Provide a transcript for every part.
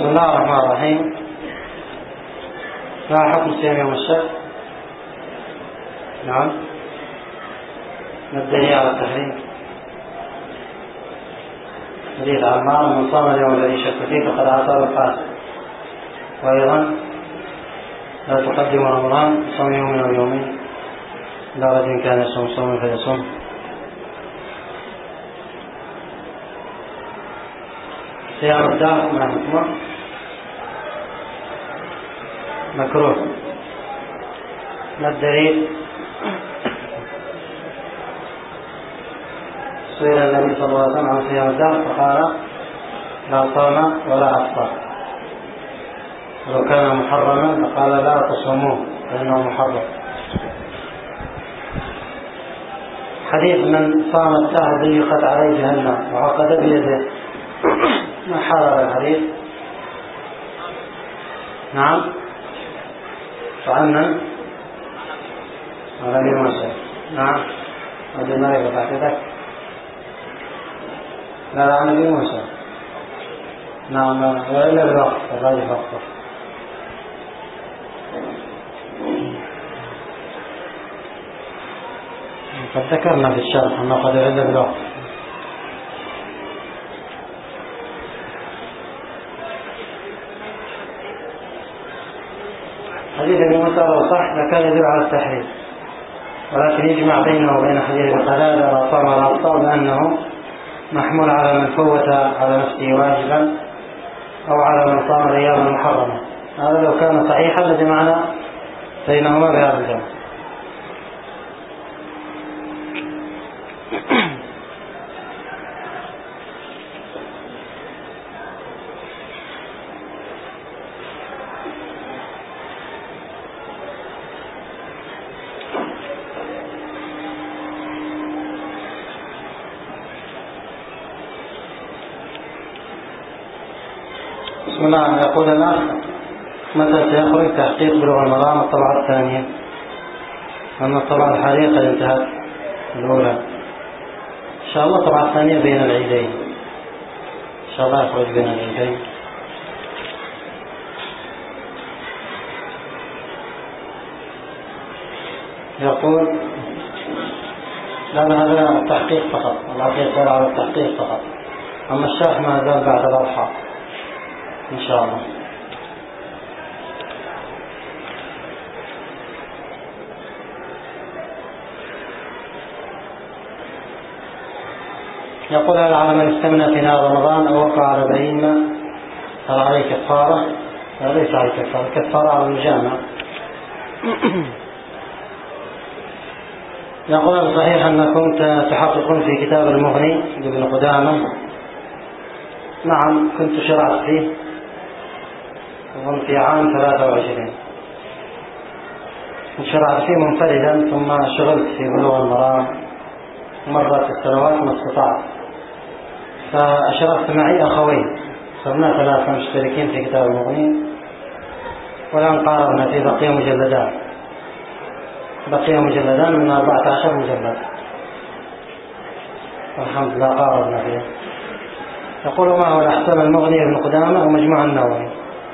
بسم الله الرحمن الرحيم. ما حكم صيام يوم السبت؟ نعم. ما الدليل على التحريم؟ حديث عمار: من صام اليوم الذي شك فيه فقد عصى الفاسق. وأيضا: لا تقدموا رمضان صوم يوم أو يومين، لا رجل كان يصوم صوما فيصوم. صيام الدهر ما حكمه؟ مكروه. ما الدليل؟ سئل النبي صلى الله عليه وسلم عن صيام الدهر فقال: لا صام ولا أفطر. ولو كان محرما فقال: لا تصوموه فإنه محرم. حديث: من صام الدهر ضيقت عليه جهنم وعقد بيده. ما حرر الحديث؟ نعم. فعنا ولم يمسك. نعم. هذه مريضة بعدك. لا عن أبي موسى. نعم. وإلا بالوقت الراجح وقته. قد ذكرنا في الشرح أنه قد إلا بالوقت. حديث ابن موسى لو صح لكان يدل على التحريم، ولكن يجمع بينه وبين حديث القلادة لا صام ولا أفطر بأنه محمول على من فوت على نفسه واجبا أو على من صام الأيام المحرمة. هذا لو كان صحيحا لجمعنا بينهما بهذا الجمع. بسم الله. يقول الأخ: متى سيخرج تحقيق بلوغ المرام الطبعة الثانية؟ أما الطبعة الحالية قد انتهت الأولى. إن شاء الله الطبعة الثانية بين العيدين، إن شاء الله يخرج بين العيدين. يقول: لا هذا التحقيق فقط، العقيق صار على التحقيق فقط، أما الشرح ما زال بعد الأضحى إن شاء الله. يقول: هل على من استمنى في نهار رمضان أو وقع على بهيمة هل عليه كفارة؟ لا، ليس عليه كفارة، كفارة على المجامع. يقول: صحيح أنكم تحققون في كتاب المغني لابن قدامة؟ نعم، كنت شرعت فيه في عام 23، شرعت فيه منفردا، ثم شغلت في بلوغ المرام مرت السنوات ما استطعت، فأشرفت معي أخوين، صرنا 3 مشتركين في كتاب المغني، والآن قاربنا في بقية مجلدان من 14 مجلد، والحمد لله قاربنا فيه. يقول: ما هو الأحسن، المغني ابن قدامة أو مجموع النووي؟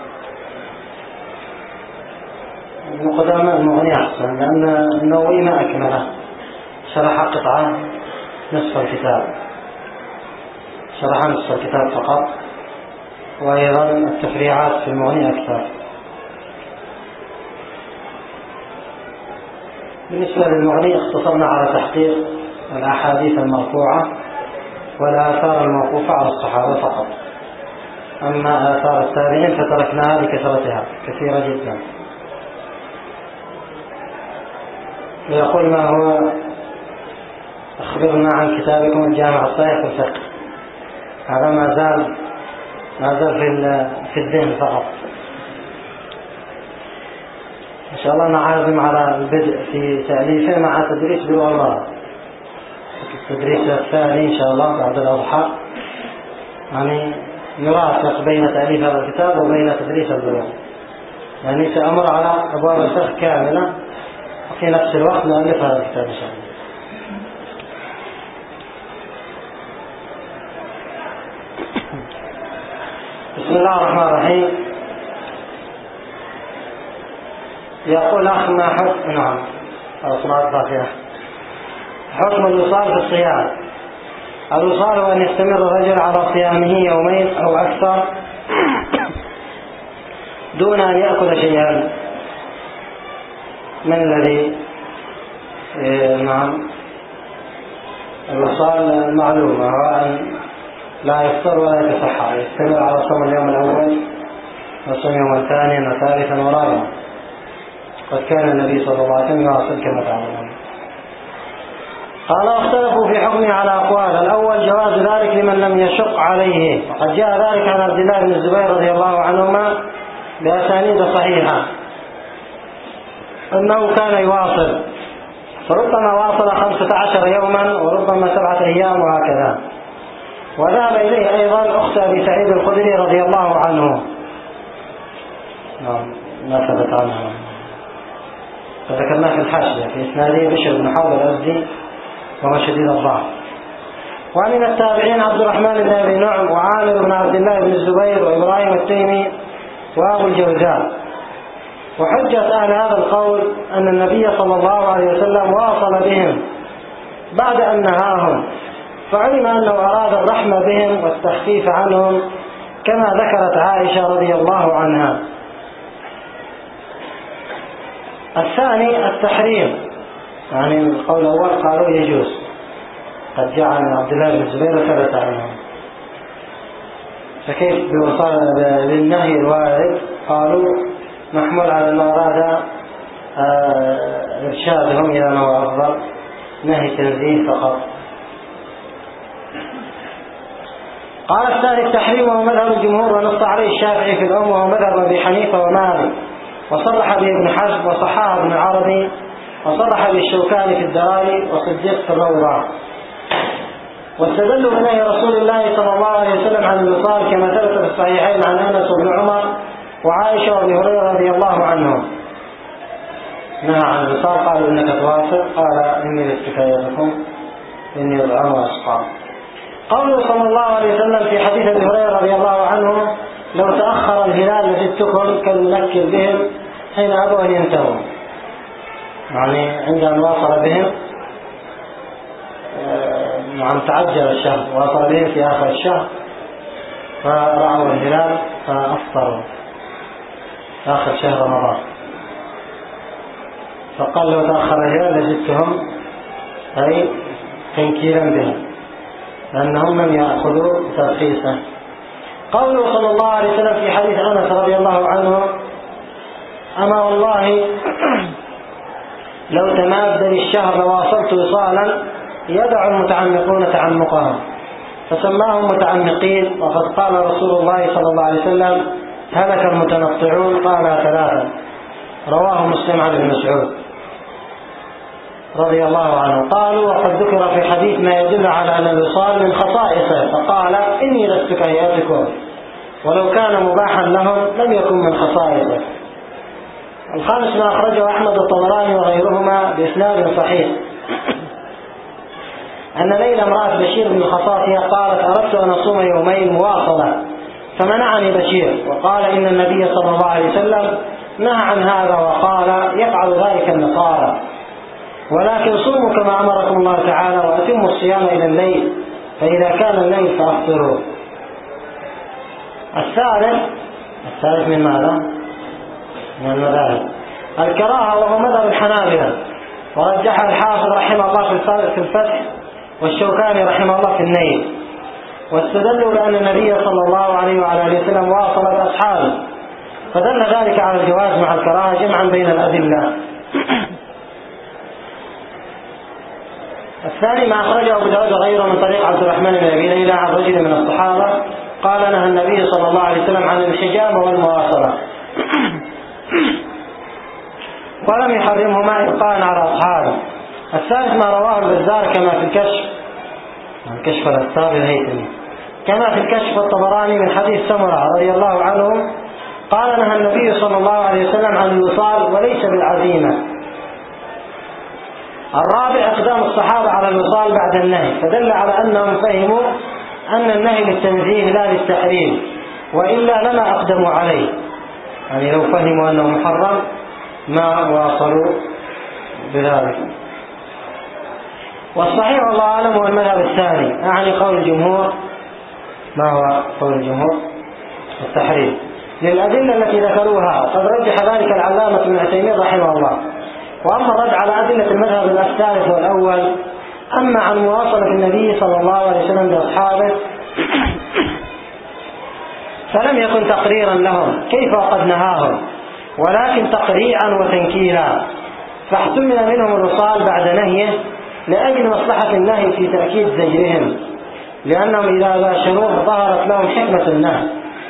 ابن قدامة المغني أحسن، لأن النووي ما أكمله، شرح قطعة نصف الكتاب، شرح نصف الكتاب فقط، وأيضا التفريعات في المغني أكثر. بالنسبة للمغني اختصرنا على تحقيق الأحاديث المرفوعة والآثار الموقوفة على الصحابة فقط، أما آثار التابعين فتركناها لكثرتها كثيرة جدا. ويقول: ما هو، أخبرنا عن كتابكم الجامع الصحيح في الفقه. هذا ما زال في الذهن فقط. إن شاء الله نعازم على البدء في تأليفه مع تدريس بلوغ المرام، التدريس الثاني إن شاء الله بعد الأضحى، يعني يرافق بين تأليف هذا الكتاب وبين تدريس البلوغ، يعني سأمر على أبواب الفقه كاملة وفي نفس الوقت نألف هذا الكتاب إن شاء الله. بسم الله الرحمن الرحيم. يقول أخ ما حكم صلاة الفاتحة حكم الوصال في الصيام. الوصال هو أن يستمر الرجل على صيامه يومين أو أكثر دون أن يأكل شيئا من الذي الوصال المعلومة هو أن لا يفطر ولا يتسحر، يستمر على صوم اليوم الأول وصوم يوم الثاني وثالثا ورابعا. قد كان النبي صلى الله عليه وسلم يواصل كما تعلمون. قال واختلفوا في حكمه على أقوال. الأول جواز ذلك لمن لم يشق عليه، وقد جاء ذلك عن عبد الله بن الزبير رضي الله عنهما بأسانيد صحيحة أنه كان يواصل، فربما واصل 15 يوما وربما 7 أيام وهكذا. وذهب إليه أيضا أخت أبي سعيد الخدري رضي الله عنه، ما ثبت عنها، فذكرناه في الحاشية في إسناده بشر بن حوض الأزدي وهو شديد الضعف. ومن التابعين عبد الرحمن بن أبي نعم وعامر بن عبد الله بن الزبير وإبراهيم التيمي وأبو الجوزاء. وحجة أهل هذا القول أن النبي صلى الله عليه وسلم واصل بهم بعد أن نهاهم، فعلم أنه أراد الرحمة بهم والتخفيف عنهم كما ذكرت عائشة رضي الله عنها. الثاني التحريم، يعني القول الأول قالوا يجوز، قد جاء عن عبد الله بن الزبير وثبت عنه. فكيف بوصال للنهي الوارد؟ قالوا محمول على أنه أراد إرشادهم إلى ما هو أفضل، نهي تنزيه فقط. قال الثاني التحريم وهو مذهب الجمهور ونص عليه الشافعي في الأم وهو مذهب أبي حنيفة ومالك، وصرح به ابن حزم وصححه ابن عربي، وصرح به الشوكاني في الدراري وصديق في الروضة. واستدلوا بنهي رسول الله صلى الله عليه وسلم عن الوصال كما ثبت في الصحيحين عن أنس بن عمر وعائشة وابي هريرة رضي الله عنهم نهى عن الوصال، قالوا إنك تواصل، قال إني لاتكايتكم إني أطعم وأسقى. قوله صلى الله عليه وسلم في حديث ابي هريرة رضي الله عنه لو تأخر الهلال لزدتكم كالمنكر بهم حين أبوا أن ينتهوا، يعني عند أن واصل بهم تعجل الشهر، واصل بهم في آخر الشهر فرأوا الهلال فأفطروا آخر شهر رمضان، فقال لو تأخر الهلال لزدتهم، أي تنكيلا بهم لأنهم لم يأخذوا ترخيصه. قوله صلى الله عليه وسلم في حديث أنس رضي الله عنه أما والله لو تماد لي الشهر لواصلت وصالا يدع المتعمقون تعمقهم، فسماهم متعمقين. وقد قال رسول الله صلى الله عليه وسلم هلك المتنطعون، قال 3. رواه مسلم عن ابن مسعود رضي الله عنه. قالوا وقد ذكر في حديث ما يدل على أن الوصال من خصائصه، فقال إني لست كهيئتكم، ولو كان مباحا لهم لم يكن من خصائصه. الخامس ما أخرجه أحمد الطبراني وغيرهما بإسناد صحيح أن ليلى امرأة بشير بن الخصاصية قالت أردت أن أصوم يومين مواصلة فمنعني بشير، وقال إن النبي صلى الله عليه وسلم نهى عن هذا وقال يفعل ذلك النصارى، ولكن صوموا كما أمركم الله تعالى وأتموا الصيام إلى الليل، فإذا كان الليل فأفطروا. الثالث من ماذا؟ من المذاهب الكراهة، وهو مذهب الحنابلة، ورجحها الحافظ رحمه الله في الفتح والشوكاني رحمه الله في النيل، واستدلوا لأن النبي صلى الله عليه وعلى آله وسلم واصل بأصحابه، فدل ذلك على الجواز مع الكراهة جمعا بين الأدلة. الثاني ما أخرجه أبو داود وغيره من طريق عبد الرحمن بن أبي ليلى عن رجل من الصحابة قال نهى النبي صلى الله عليه وسلم عن الحجامة والمواصلة ولم يحرمهما إبقاء على أصحابه. الثالث ما رواه البزار كما في الكشف الأستار الهيثمي كما في الكشف الطبراني من حديث سمرة رضي الله عنه قال نهى النبي صلى الله عليه وسلم عن الوصال وليس بالعزيمة. الرابع اقدام الصحابة على الوصال بعد النهي، فدل على أنهم فهموا أن النهي للتنزيه لا للتحريم، وإلا لما أقدموا عليه، يعني لو فهموا أنه محرم ما واصلوا بذلك. والصحيح والله أعلم هو المذهب الثاني، أعني قول الجمهور. ما هو قول الجمهور؟ التحريم للأدلة التي ذكروها، قد رجح ذلك العلامة ابن عثيمين رحمه الله. وأما الرد على أدلة المذهب الثالث والأول، أما عن مواصلة النبي صلى الله عليه وسلم بأصحابه فلم يكن تقريرا لهم كيف وقد نهاهم، ولكن تقريعا وتنكيلا، فاحتمل منهم الوصال بعد نهيه لأجل مصلحة النهي في تأكيد زجرهم، لأنهم إذا باشروه ظهرت لهم حكمة النهي.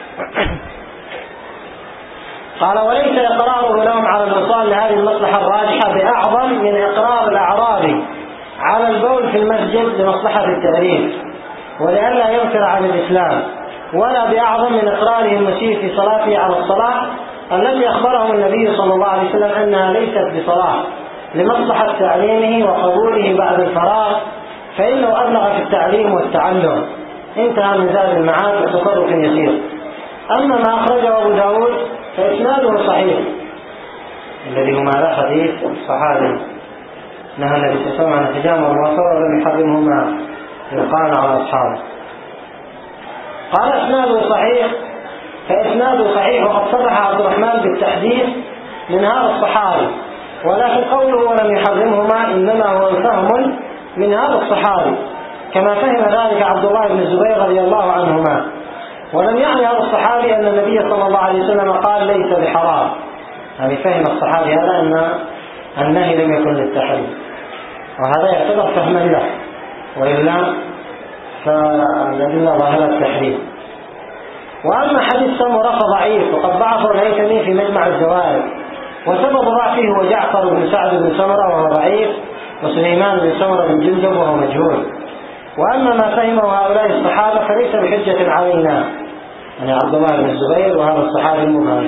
قال وليس إقراره لهم على الوصال لهذه المصلحة الراجحة بأعظم من إقرار الأعرابي على البول في المسجد لمصلحة التأريف ولئلا ينفر عن الإسلام، ولا بأعظم من إقراره المسيء في صلاته على الصلاة التي أخبرهم النبي صلى الله عليه وسلم أنها ليست بصلاة لمصلحة تعليمه وقبوله بعد الفراغ، فإنه أبلغ في التعليم والتعلم. انتهى من زاد المعاد وتصرف يسير. أما ما أخرجه أبو داود فإسناده صحيح، الذي هو ماذا حديث الصحابي نهى النبي صلى الله عليه وسلم عن الحجامة والوصول ولم يحرمهما يلقان على أصحابه. قال إسناده صحيح، فإسناده صحيح، وقد صرح عبد الرحمن بالتحديث من هذا الصحابي، ولكن قوله ولم يحرمهما إنما هو فهم من هذا الصحابي، كما فهم ذلك عبد الله بن الزبير رضي الله عنهما. ولم يعني هذا الصحابي أن النبي صلى الله عليه وسلم قال ليس بحرام، يعني فهم الصحابي هذا أن النهي لم يكن للتحريم، وهذا يعتبر فهما له، وإلا فالأدلة ظاهرة التحريم. وأما حديث سمرة فضعيف، وقد ضعفه الهيثمي في مجمع الزوائد، وسبب ضعفه هو جعفر بن سعد بن سمرة وهو ضعيف، وسليمان بن سمرة بن جندب وهو مجهول. وأما ما فهمه هؤلاء الصحابة فليس بحجة علينا، يعني عبد الله بن الزبير وهذا الصحابي المبهم،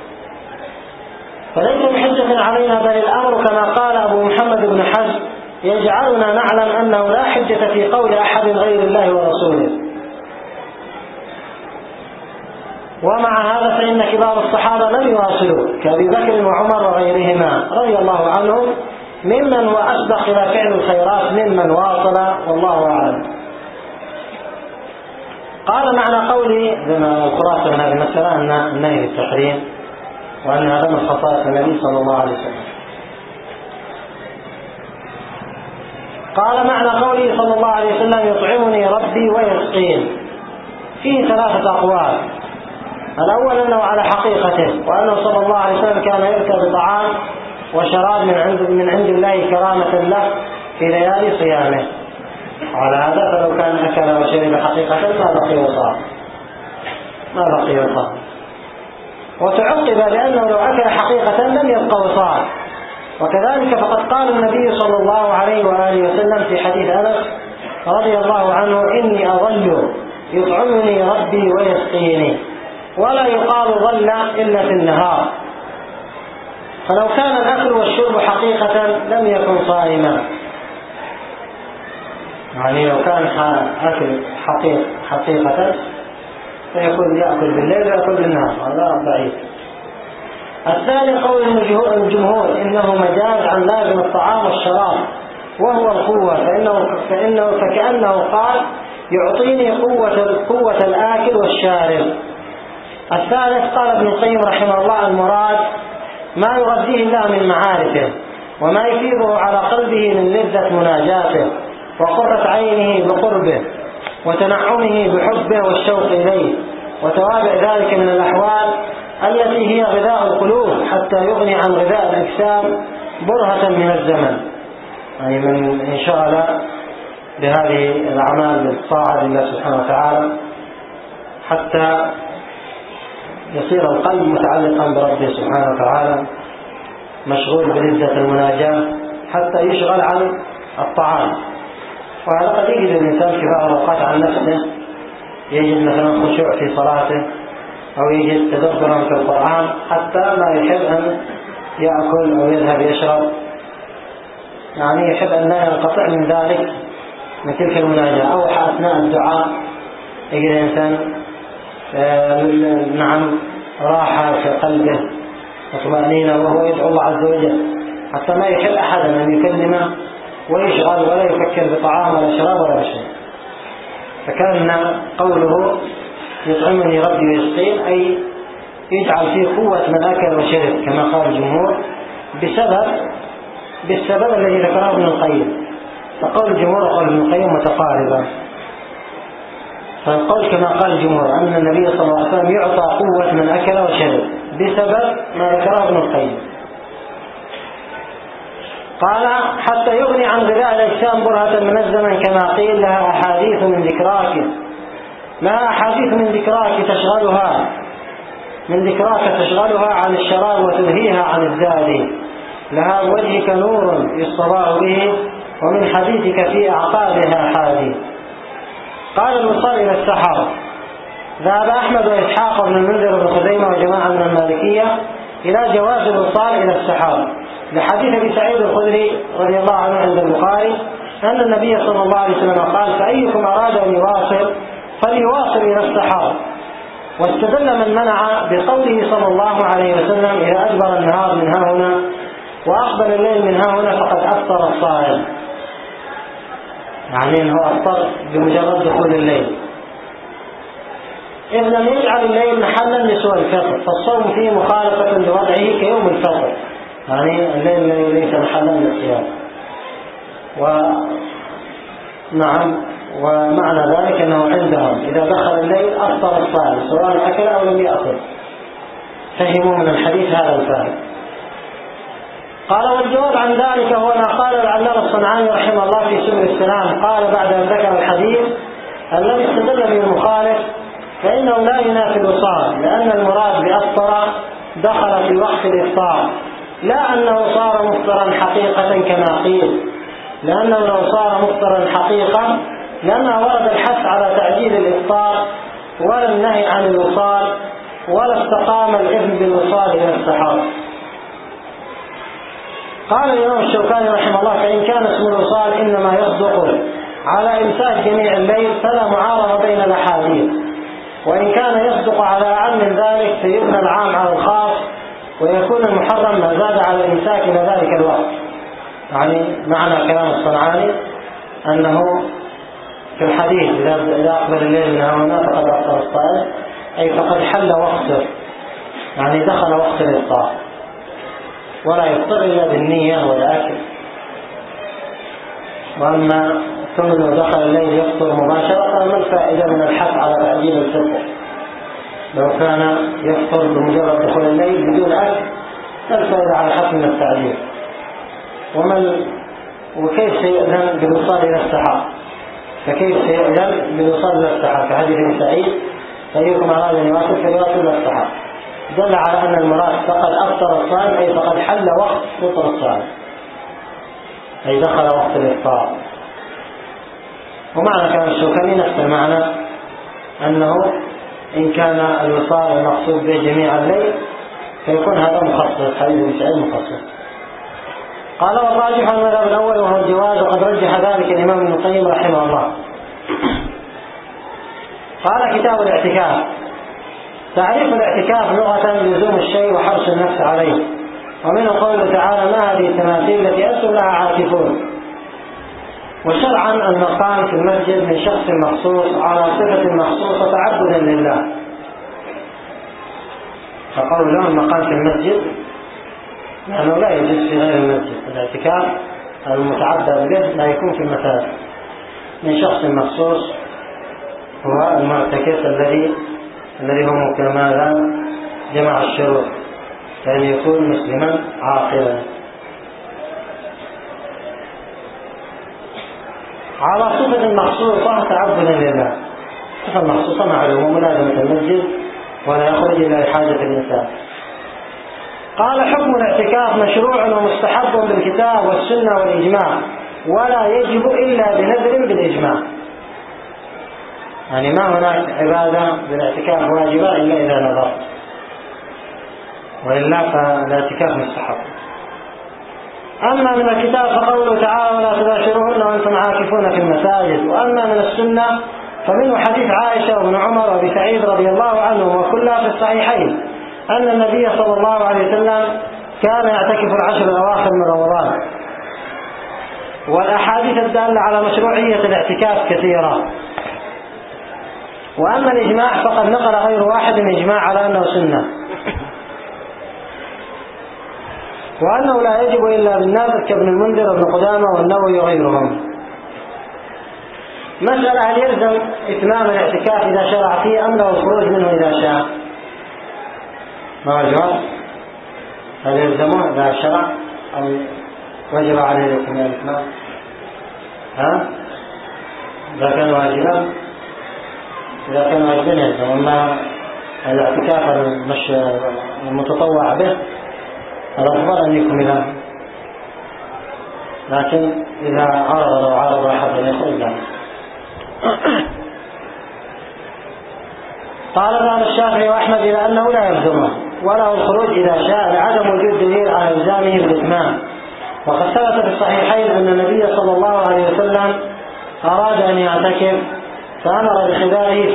فليس بحجة علينا، بل الأمر كما قال أبو محمد بن حزم يجعلنا نعلم أنه لا حجة في قول أحد غير الله ورسوله. ومع هذا فإن كبار الصحابة لم يواصلوا كأبي بكر وعمر وغيرهما رضي الله عنهم، ممن هو أسبق إلى فعل الخيرات ممن واصل، والله أعلم. قال معنى قولي بما الخلاصة من هذه المسألة أن النهي بالتحريم، وأن هذا من خصائص النبي صلى الله عليه وسلم. قال معنى قوله صلى الله عليه وسلم يطعمني ربي ويسقين، فيه ثلاثة أقوال. الأول أنه على حقيقته، وأنه صلى الله عليه وسلم كان يركب بطعام وشراب من عند الله كرامة له في ليالي صيامه. على هذا فلو كان أكل وشرب حقيقة ما بقي وصال. وتعقب بأنه لو أكل حقيقة لم يبقى وصال. وكذلك فقد قال النبي صلى الله عليه وآله وسلم في حديث أنس رضي الله عنه إني أظل يطعمني ربي ويسقيني، ولا يقال ظل إلا في النهار. فلو كان الأكل والشرب حقيقة لم يكن صائما، يعني لو كان أكل حقيقة فيكون يأكل بالليل ويأكل بالنهار، هذا ضعيف. الثاني قول الجمهور إنه مجاز عن لازم الطعام والشراب وهو القوة، فكأنه قال يعطيني قوة الآكل والشارب. الثالث قال ابن القيم رحمه الله المراد ما يغذيه الله من معارفه، وما يفيضه على قلبه من لذة مناجاته وقرة عينه بقربه وتنعمه بحبه والشوق إليه، وتوابع ذلك من الأحوال التي هي غذاء القلوب حتى يغني عن غذاء الأجسام برهة من الزمن، يعني من انشغل بهذه الأعمال بالطاعة لله سبحانه وتعالى حتى يصير القلب متعلقا بربه سبحانه وتعالى مشغول بلذة المناجاة حتى يشغل عن الطعام. وهذا قد يجد الإنسان في بعض الأوقات عن نفسه، يجد مثلا خشوع في صلاته أو يجد تدبرا في القرآن حتى ما يحب أن يأكل أو يذهب يشرب، يعني يحب أن لا ينقطع من ذلك من تلك المناجاة. أو أثناء الدعاء يجد الإنسان نعم راحة في قلبه وطمأنينة، وهو يدعو الله عز وجل حتى ما يحب أحدا أن يكلمه ويشغل ولا يفكر بطعام ولا شراب ولا شيء. فكان قوله يطعمني ربي ويسقين أي يجعل فيه قوة من أكل وشرب كما قال الجمهور بالسبب الذي ذكره ابن القيم. فقول الجمهور وقول ابن القيم متقاربا. فالقول كما قال الجمهور أن النبي صلى الله عليه وسلم يعطى قوة من أكل وشرب بسبب ما ذكره ابن القيم. قال حتى يغني عن غذاء الأجسام برهة من الزمن كما قيل لها أحاديث من ذكراك تشغلها عن الشراب وتلهيها عن الزاد. لها بوجهك نور يستضاء به ومن حديثك في أعقابها حادي. قال الوصال إلى السحر. ذهب أحمد وإسحاق بن المنذر بن خزيمة وجماعة من المالكية إلى جواز الوصال إلى السحر لحديث أبي سعيد الخدري رضي الله عنه عند البخاري أن النبي صلى الله عليه وسلم قال فأيكم أراد أن يواصل فليواصل إلى السحر. واستدل من منع بقوله صلى الله عليه وسلم إذا أدبر النهار من هنا وأقبل الليل من هنا فقد أفطر الصائم، يعني أنه أفطر بمجرد دخول الليل، إذ لم يجعل الليل محلا لسوى الفطر، فالصوم فيه مخالفة لوضعه كيوم الفطر، يعني الليل ليس محلا للصيام. ومعنى ذلك أنه عندهم إذا دخل الليل أفطر الصائم سواء أكل أو لم يأكل. فهموا من الحديث هذا الفهم. قال والجواب عن ذلك هو ما قال العلامة الصنعاني رحمه الله في سبل السلام. قال بعد أن ذكر الحديث الذي استدل به المخالف فإنه لا ينافي الوصال، لأن المراد بأفطر دخل في وقت الإفطار، لا أنه صار مفطرا حقيقة كما قيل، لأنه لو صار مفطرا حقيقة لما ورد الحث على تعجيل الإفطار ولا النهي عن الوصال ولا استقام الإذن بالوصال إلى السحر. قال الإمام الشوكاني رحمه الله فإن كان اسم الوصال إنما يصدق على إمساك جميع الليل فلا معارضة بين الأحاديث، وإن كان يصدق على أعم من ذلك فيبنى العام على الخاص ويكون المحرم ما زاد على الإمساك إلى ذلك الوقت. يعني معنى كلام الصنعاني أنه في الحديث إذا أقبل الليل من هنا فقد أفطر الصائم أي فقد حل وقته، يعني دخل وقت الإفطار ولا يفطر إلا بالنية والأكل. وأما كونه دخل الليل يفطر مباشرة ما الفائدة من الحث على تعجيل الفطر؟ لو كان يفطر بمجرد دخول الليل بدون أكل ما الفائدة على الحث من التعجيل؟ وكيف سيأذن بالوصال إلى السحر؟ فكيف سيأذن بالوصال إلى السحر؟ كحديث ابن سعيد فأيكم أراد أن يواصل فليواصل إلى السحر، دل على أن المراد فقد أفطر الصائم أي فقد حل وقت فطر الصائم أي دخل وقت الإفطار. ومعنى كلام الشوكاني نفس المعنى أنه إن كان الوصال المقصود به جميع الليل فيكون هذا مخصص، حديث ابن سعيد مخصص. قال والراجح المذهب الأول وهو الجواز، وقد رجح ذلك الإمام ابن القيم رحمه الله. قال كتاب الاعتكاف. تعريف الاعتكاف لغة لزوم الشيء وحرص النفس عليه، ومنه قوله تعالى ما هذه التماثيل التي أنتم لها عاكفون. وشرعا المقام في المسجد من شخص مخصوص على صفة مخصوصة تعبدا لله، فقول له المقام في المسجد لأنه لا يجوز في غير المسجد. الاعتكاف المتعبد به لا يكون في المساجد، من شخص مخصوص هو المعتكف الذي هو مكمل جمع الشروط، كأن يكون مسلما عاقلا على صفة مخصوصة تعبدا لله. صفة مخصوصة معلومة ملازمة المسجد ولا يخرج إلى حاجة الإنسان. قال حكم الاعتكاف مشروع ومستحب بالكتاب والسنة والإجماع، ولا يجب إلا بنذر بالإجماع، يعني ما هناك عبادة بالاعتكاف واجبة إلا إذا نذر، وإلا فالاعتكاف مستحب. أما من الكتاب فقوله تعالى ولا تباشروهن وأنتم عاكفون في المساجد. وأما من السنة فمنه حديث عائشة وابن عمر وابي سعيد رضي الله عنهم وكلها في الصحيحين أن النبي صلى الله عليه وسلم كان يعتكف العشر الأواخر من رمضان. والأحاديث الدالة على مشروعية الاعتكاف كثيرة. وأما الإجماع فقد نقل غير واحد إجماع على أنه سنة، وأنه لا يجب إلا بالنادر كابن المنذر وابن قدامة والنووي وغيرهم. مسألة: هل يلزم إتمام الاعتكاف إذا شرع فيه أم له الخروج منه إذا شاء؟ ما هو الجواب؟ هل يلزمه إذا شرع أو وجب عليه الإتمام؟ إذا كان واجبا يلزم. أما الاعتكاف المتطوع به الأفضل أن يكمله، لكن إذا عرض أحد أن يخرج له. قال ذهب الشافعي وأحمد إلى أنه لا يلزمه وله الخروج إذا شاء لعدم وجود دليل على إلزامه بالإتمام. وقد ثبت في الصحيحين أن النبي صلى الله عليه وسلم أراد أن يعتكف فأمر بخبائه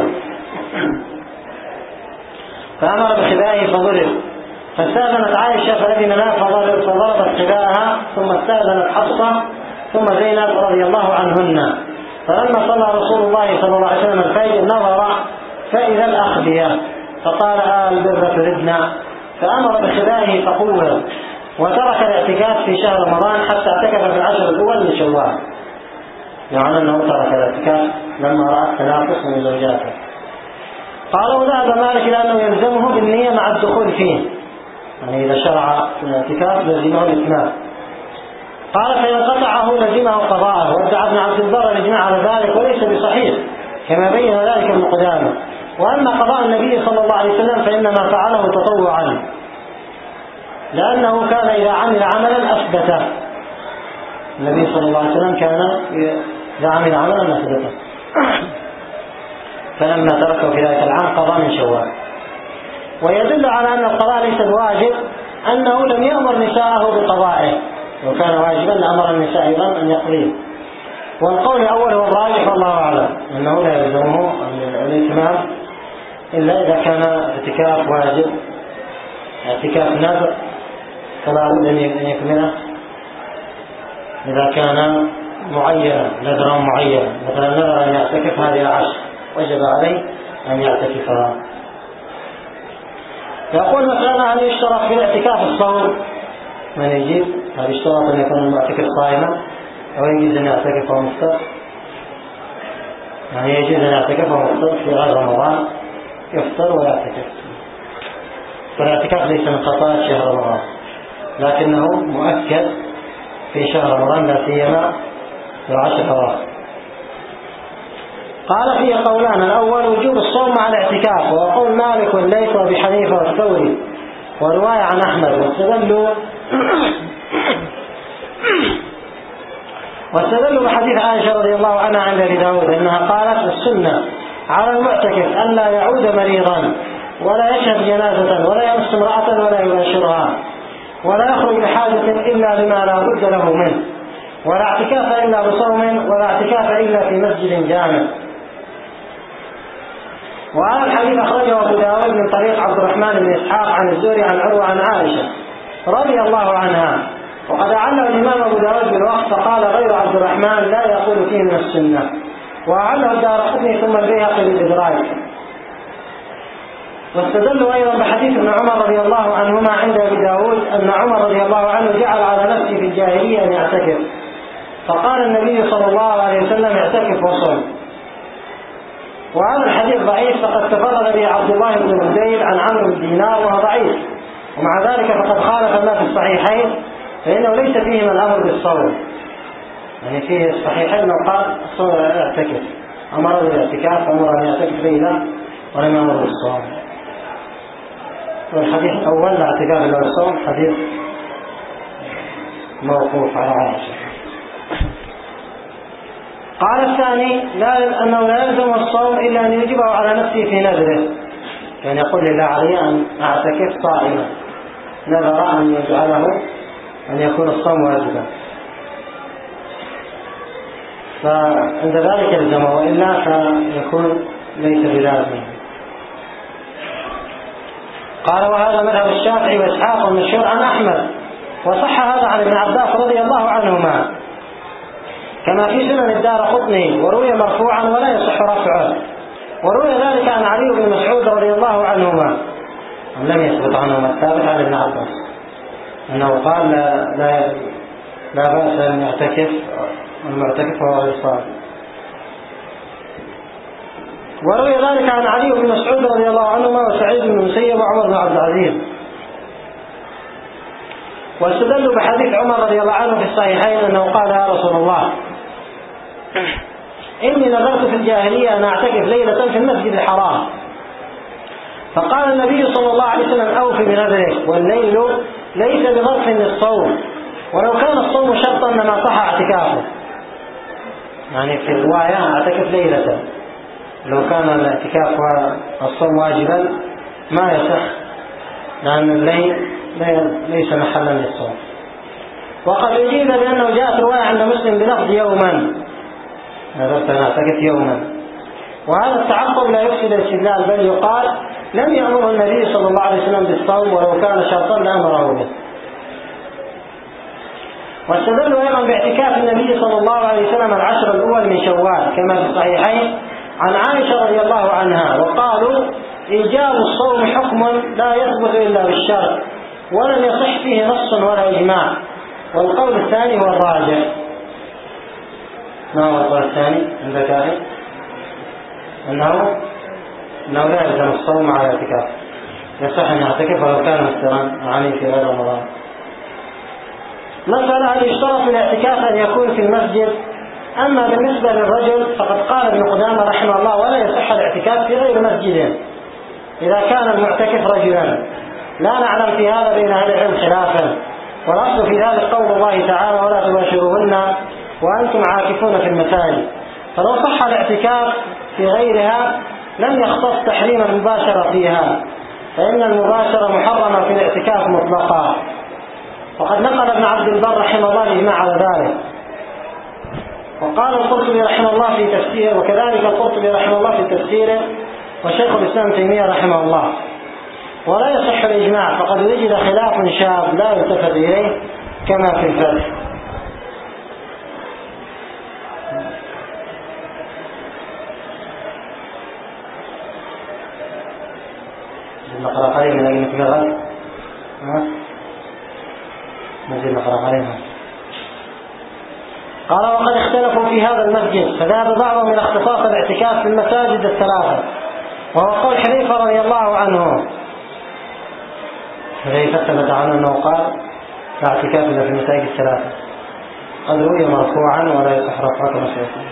فضرب، فاستأذنت عائشة فأذن لها فضربت خباءها، ثم استأذنت حفصة ثم زينب رضي الله عنهن. فلما صلى رسول الله صلى الله عليه وسلم الفجر نظر فإذا الأخبية فقال: البر تردنا، فأمر بخبائه فقوه، وترك الاعتكاف في شهر رمضان حتى اعتكف في العشر الأول من شوال، يعني أنه ترك الاعتكاف لما رأى التنافس من زوجاته. قال: وذهب مالك إلى أنه يلزمه بالنية مع الدخول فيه، يعني إذا شرع في الاعتكاف لزمه الإتمام. قال: فإن قطعه لزمه قضاءه. وادعى ابن عبد البر الإجماع على ذلك وليس بصحيح كما بين ذلك ابن قدامة. وأما قضاء النبي صلى الله عليه وسلم فإنما فعله تطوعا، لأنه كان إذا عمل عملا أثبته. النبي صلى الله عليه وسلم كان إذا عمل عملا أثبته، فلما تركه في ذلك العام قضى من شوال. ويدل على أن القضاء ليس بواجب أنه لم يأمر نساءه بقضائه، لو كان واجبا لأمر النساء أيضا أن يقضيه. والقول الأول هو الراجح والله أعلم، أنه لا يلزمه الإتمام إلا إذا كان اعتكاف واجب، اعتكاف نذر فلا بد أن يكمله. إذا كان معينا نذرا معينا، مثلا نذر أن يعتكف هذه العشر وجب عليه أن يعتكفها. يقول مثلا: هل يشترط في الاعتكاف الصوم؟ من يجيب هل يشترط أن يكون المعتكف صائما أو يجوز أن يعتكف وهو مفطر؟ يعني يجوز أن يعتكف وهو مفطر في غير رمضان، يفطر ويعتكف. فالاعتكاف ليس من خصائص شهر رمضان، لكنه مؤكد في شهر رمضان لا سيما في العشر الأواخر. قال: فيه قولان: الأول وجوب الصوم مع الاعتكاف، وقول مالك والليث وابي حنيفة والثوري، ورواية عن أحمد. واستدلوا بحديث عائشة رضي الله عنها عند أبي داود أنها قالت: السنة على المعتكف أن لا يعود مريضا ولا يشهد جنازة ولا يمس امرأة ولا يباشرها ولا يخرج لحاجة إلا لما لا بد له منه، ولا اعتكاف إلا بصوم، ولا اعتكاف إلا في مسجد جامع. وهذا الحديث أخرجه أبو داود من طريق عبد الرحمن بن إسحاق عن الزهري عن عروة عن عائشة رضي الله عنها. وقد أعله الإمام أبو داود بالوقت فقال: غير عبد الرحمن لا يقول فيه من السنة. وأعله الدارقطني ثم البيهقي بالإدراج. واستدلوا أيضا بحديث ابن عمر رضي الله عنهما عند أبي داود أن عمر رضي الله عنه جعل على نفسه في الجاهلية أن يعتكف، فقال النبي صلى الله عليه وسلم: اعتكف وصم. وهذا الحديث ضعيف، فقد تفرد به عبد الله بن بديل عن عمرو بن دينار وهو ضعيف، ومع ذلك فقد خالف ما في الصحيحين، فإنه ليس فيهما الأمر بالصوم. يعني في الصحيحين أنه قال: اعتكف، أمر بالاعتكاف، أمر أن يعتكف ليلة ولم يأمر بالصوم. والحديث الأول لا اعتكاف إلا بالصوم حديث موقوف على عائشة. قال الثاني: أنه لا يلزم الصوم إلا أن يجبه على نفسه في نذره، يعني يقول: لله علي أن أعتكف صائما، نذر أن يجعله أن يكون الصوم واجبا. فعند ذلك الجمع، وإلا فيكون ليس بلازم. قال وهذا مذهب الشافعي وإسحاق والمشهور عن أحمد، وصح هذا عن ابن عباس رضي الله عنهما كما في سنن الدارقطني، وروي مرفوعا ولا يصح رفعه. وروي ذلك عن علي بن مسعود رضي الله عنهما، لم يثبت عنهما، الثابت عن ابن عباس أنه قال لا بأس أن يعتكف المعتكف وهو غير صائم. وروي ذلك عن علي بن مسعود رضي الله عنهما وسعيد بن المسيب وعمر بن عبد العزيز. واستدلوا بحديث عمر رضي الله عنه في الصحيحين أنه قال يا رسول الله إني نذرت في الجاهلية أن أعتكف ليلة في المسجد الحرام، فقال النبي صلى الله عليه وسلم أوف بنذرك، والليل ليس بظرف للصوم، ولو كان الصوم شرطا لما صح اعتكافه. يعني في الرواية اعتكف ليلة، لو كان الاعتكاف والصوم واجبا ما يصح، لأن الليل ليس محلا للصوم. وقد أجيب بأنه جاءت رواية عند مسلم بلفظ يوما، نذرت أن أعتكف يوما، وهذا التعقب لا يفسد الاستدلال، بل يقال لم يأمره النبي صلى الله عليه وسلم بالصوم، ولو كان شرطا لأمره به. واستدلوا أيضا باعتكاف النبي صلى الله عليه وسلم العشر الأول من شوال كما في الصحيحين عن عائشة رضي الله عنها، وقالوا إيجاب الصوم حكم لا يثبت إلا بالشرع، ولم يصح فيه نص ولا إجماع. والقول الثاني هو الراجح. ما هو القول الثاني عندك أخي؟ أنه لا يلزم الصوم على الاعتكاف، يصح أن يعتكف ولو كان مفطرا يعني في غير رمضان. مسألة هل يشترط الاعتكاف أن يكون في المسجد؟ أما بالنسبة للرجل فقد قال ابن قدامة رحمه الله ولا يصح الاعتكاف في غير مسجد إذا كان المعتكف رجلا. لا نعلم في هذا بين أهل العلم خلافا، والأصل في ذلك قول الله تعالى ولا تباشروهن وأنتم عاكفون في المساجد. فلو صح الاعتكاف في غيرها لم يختص تحريم المباشرة فيها، فإن المباشرة محرمة في الاعتكاف مطلقا. وقد نقل ابن عبد البر رحمه الله الإجماع على ذلك. وقال القرطبي رحمه الله في تفسيره، وكذلك القرطبي رحمه الله في تفسيره، وشيخ الإسلام تيمية رحمه الله. ولا يصح الإجماع، فقد وجد خلاف شاذ لا يلتفت إليه كما في الفتح. نقرأ قليل من أجل نكمل. نزل نقرأ عليها. قال وقد اختلفوا في هذا المسجد، فذهب بعضهم إلى اختصاص الاعتكاف في المساجد الثلاثة، وهو قول حذيفة رضي الله عنه. حذيفة ثبت عنه أنه قال لا اعتكاف إلا في المساجد الثلاثة، قد روي مرفوعا ولا يصح رفعه كما سيأتي.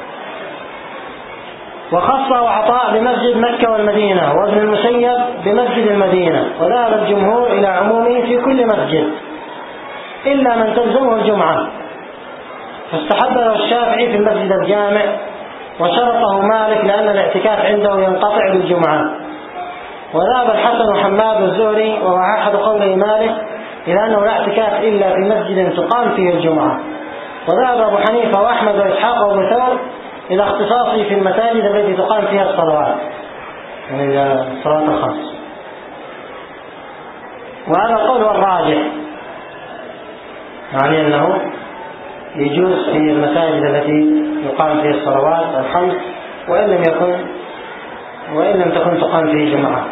وخصه عطاء بمسجد مكة والمدينة، وابن المسيب بمسجد المدينة، وذهب الجمهور إلى عمومه في كل مسجد إلا من تلزمه الجمعة، فاستحب له الشافعي في المسجد الجامع، وشرطه مالك لأن الاعتكاف عنده ينقطع بالجمعة. وذهب الحسن وحماد الزهري وهو أحد قولي مالك إلى أنه لا اعتكاف إلا في مسجد تقام فيه الجمعة. وذهب أبو حنيفة وأحمد وإسحاق وابن ثور إلى اختصاصه في المساجد التي تقام فيها الصلوات، يعني الصلاة الخمس. وهذا القول هو الراجح، يعني أنه يجوز في المساجد التي يقام فيها الصلوات الخمس وإن لم تكن تقام فيه جمعة.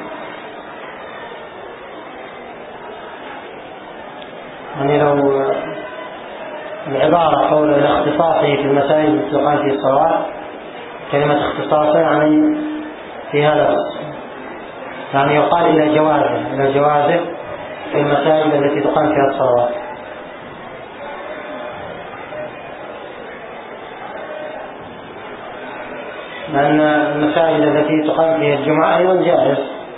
يعني لو العبارة قول إلى اختصاصه في المساجد التي تقام فيه الصلوات، كلمة اختصاصه يعني فيها لفظ، يعني يقال إلى جوازه في المساجد التي تقام فيها الصلوات. لأن المساجد التي تقام فيها الجمعة أيضا جائز،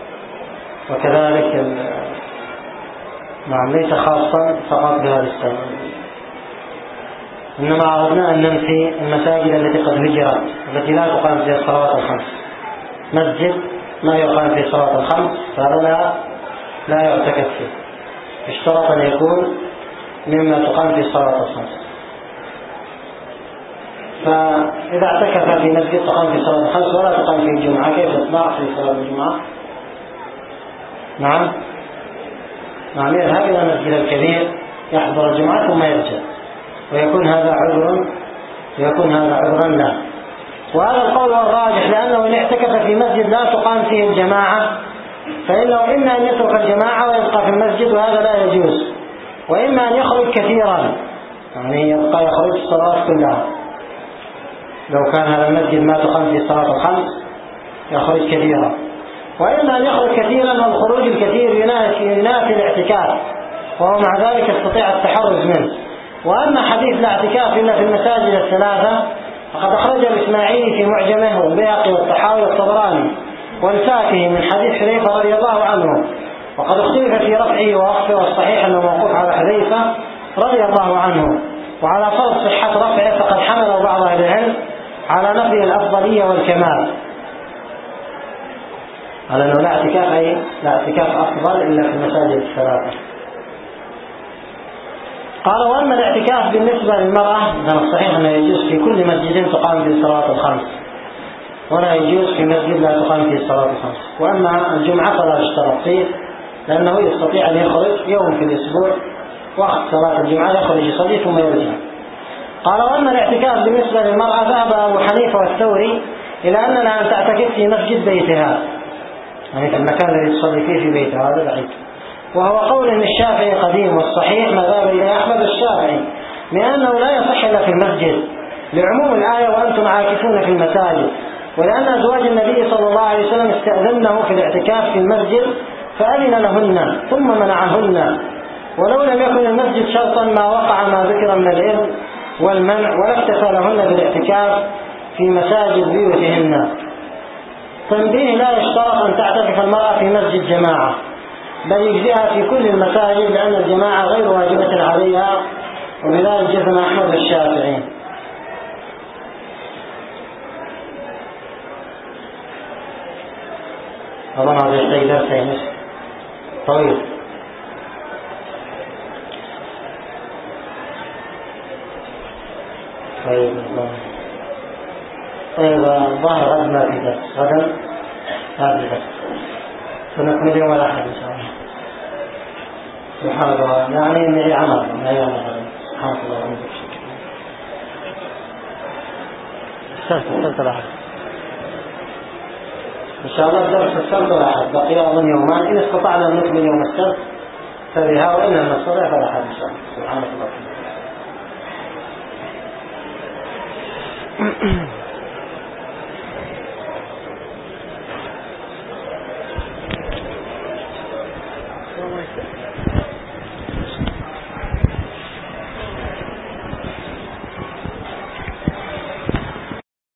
وكذلك ليس خاصا فقط بهذا السبب. إنما أردنا أن ننفي المساجد التي قد هجرت، التي لا تقام فيها الصلوات الخمس. مسجد ما يقام فيه الصلوات الخمس فهذا لا يعتكف فيه، اشترط أن يكون مما تقام فيه الصلوات الخمس. فإذا اعتكف في مسجد تقام في صلاة الخمس ولا تقام في الجمعة، كيف يصنع في صلاة الجمعة؟ نعم يذهب إلى المسجد الكبير يحضر الجمعة ثم يرجع، ويكون هذا عذرا له. وهذا القول هو الراجح، لأنه إن اعتكف في مسجد لا تقام فيه الجماعة فإنه إما أن يترك الجماعة ويبقى في المسجد وهذا لا يجوز، وإما أن يخرج كثيرا، يعني يبقى يخرج الصلاة كلها. لو كان هذا المسجد ما تقام فيه الصلاة الخمس يخرج كثيرا، وإما أن يخرج كثيرا والخروج الكثير ينافي الاعتكاف، وهو مع ذلك يستطيع التحرز منه. وأما حديث لا اعتكاف إلا في المساجد الثلاثة فقد أخرج الإسماعيلي في معجمه والبيهقي والطحاوي والطبراني والفاكهي من حديث حذيفة رضي الله عنه، وقد اختلف في رفعه ووقفه، والصحيح أنه موقوف على حذيفة رضي الله عنه. وعلى فرض صحة رفعه فقد حمل بعض أهل العلم على نفي الأفضلية والكمال، على أنه لا اعتكاف أفضل إلا في المساجد الثلاثة. قال: وأما الاعتكاف بالنسبة للمرأة كان الصحيح أنه يجوز في كل مسجد تقام فيه الصلاة الخمس، ولا يجوز في مسجد لا تقام فيه الصلاة الخمس. وأما الجمعة فلا يشترط فيه، لأنه يستطيع أن يخرج يوم في الأسبوع وقت صلاة الجمعة يخرج يصلي ثم يرجع. قال: وأما الاعتكاف بالنسبة للمرأة ذهب أبو حنيفة والثوري إلى أن لها أن تعتكف في مسجد بيتها، يعني في المكان الذي تصلي فيه في بيتها، هذا بعيد. وهو قول من الشافعي قديم، والصحيح ما ذهب إليه أحمد الشافعي، لأنه لا يصح إلا في المسجد لعموم الآية وأنتم عاكفون في المساجد، ولأن أزواج النبي صلى الله عليه وسلم استأذنه في الاعتكاف في المسجد فأذن لهن ثم منعهن، ولو لم يكن المسجد شرطا ما وقع ما ذكر من الإذن والمنع، ولا اكتفى لهن بالاعتكاف في مساجد بيوتهن. تنبيه: لا يشترط أن تعتكف المرأة في مسجد جماعة، بل يجزئها في كل المساجد، لأن الجماعة غير واجبة عليها، وبذلك جزم أحمد الشافعي. أظن هذا يحتاج درسين طويل. طيب الظاهر غدا ما في درس، غدا ما في درس، سنكمل يوم الأحد إن شاء الله. سبحان الله، يعني إني عمل ما هي عمل. سبحان الله وبحمده. السبت الأحد إن شاء الله. درس السبت الأحد بقي أظن يومان، إن استطعنا أن نكمل يوم السبت فبها، وإن لم نستطع فالأحد إن شاء الله. سبحان الله. Oh my God.